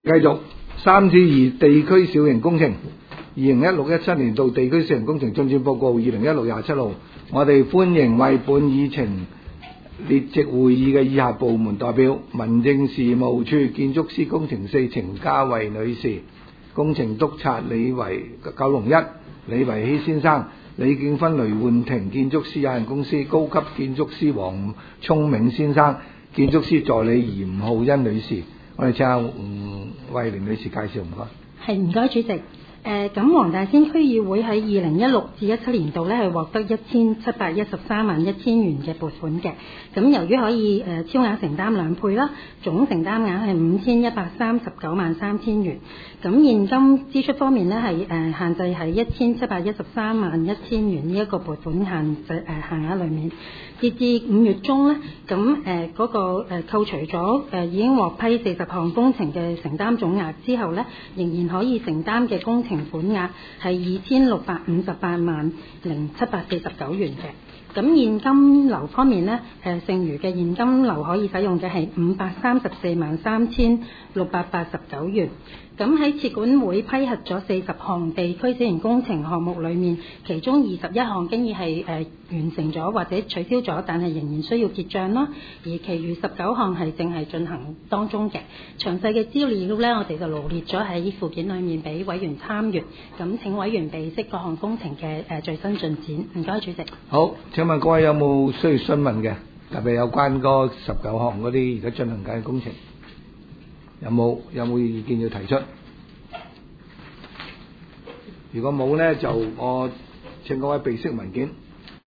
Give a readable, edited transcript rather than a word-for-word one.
繼續3至2地區小型工程2016-17年度地區小型工程進展報告2016-27號，我哋歡迎為本議程列席會議嘅以下部門代表：民政事務處建築師工程4程嘉慧女士，工程督察九龍1李維希先生，李敬芬雷煥庭建築師有限公司高級建築師黃聰明先生，建築師助理嚴浩欣女士。我哋請下慧玲女士介紹，唔該。 係，唔該主席。咁黃大仙區議會喺2016-17年度咧係獲得1713萬1千元嘅撥款嘅。咁由於可以超額承擔2倍啦，總承擔額係5139萬3千元。咁現金支出方面咧係限制喺1713萬1千元呢一個撥款限額裏面。截至5月中咧，咁嗰個扣除咗已經獲批40項工程嘅承擔總額之後咧，仍然可以承擔嘅工程款額係2658萬0749元嘅。咁現金流方面咧，剩餘嘅現金流可以使用嘅係534萬3689元。咁喺設管會批核咗40項地區小型工程項目裏面，其中21項經已係完成咗或者取消咗，但係仍然需要結帳啦。而其餘19項係正係進行當中嘅。詳細嘅資料咧，我哋就羅列咗喺附件裏面俾委員參閱。咁請委員備悉各項工程嘅最新進展。唔該，主席。 好，請問各位有冇需要詢問嘅？特別有關嗰19項嗰啲而家進行緊嘅工程，有冇意見要提出？如果冇呢，就我請各位備悉文件。